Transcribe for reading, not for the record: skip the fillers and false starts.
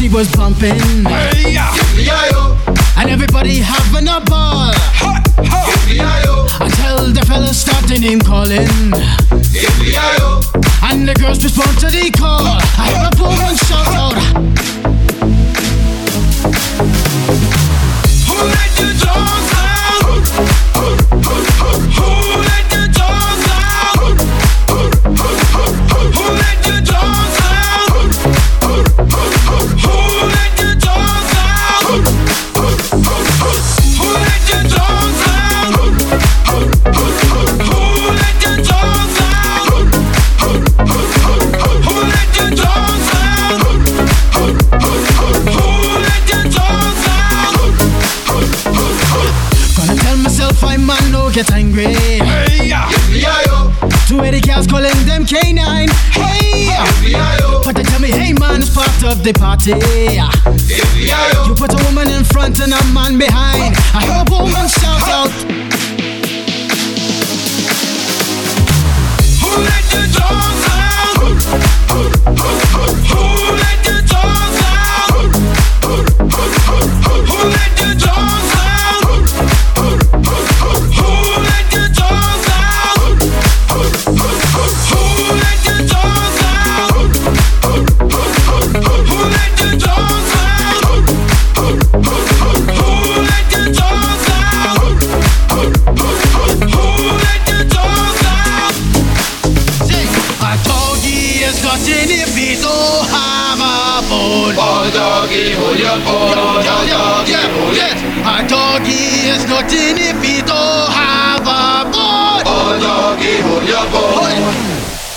was bumping, Hey, yeah. and everybody having a ball. Ha, ha. Until the fellas start the name calling, and the girls respond to the call. I hear a boom and shout out. Who let the dogs out? Who let the dogs out? Who let the dogs out? Who let the dogs out? Who let the dogs out? Who let the dogs out? Who let the dogs out? Who let the dogs out? Gonna tell myself I man no get angry. Hey, yeah. Two of the girls calling them K9. Hey, but they tell me, hey man, it's part of the party. You put a woman in front and a man behind. I hear a woman shout out. Who let the dogs out? Who let the dogs out? Who let the dogs out? Who let the dogs out? Who let the dogs out? Who let the dogs out? Who let the dogs out? Who let the dogs out? A doggy is nothing if he don't have a bone. Oh doggy, hold your bone. Oh doggy, hold it. A doggy is nothing if he don't have a bone. Oh doggy, hold your bone.